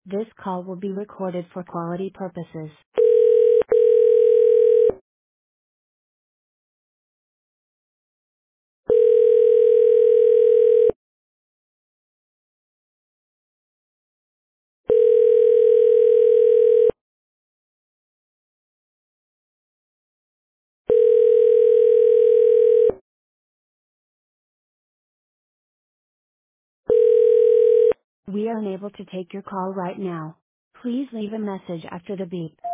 This call will be recorded for quality purposes. We are unable to take your call right now. Please leave a message after the beep.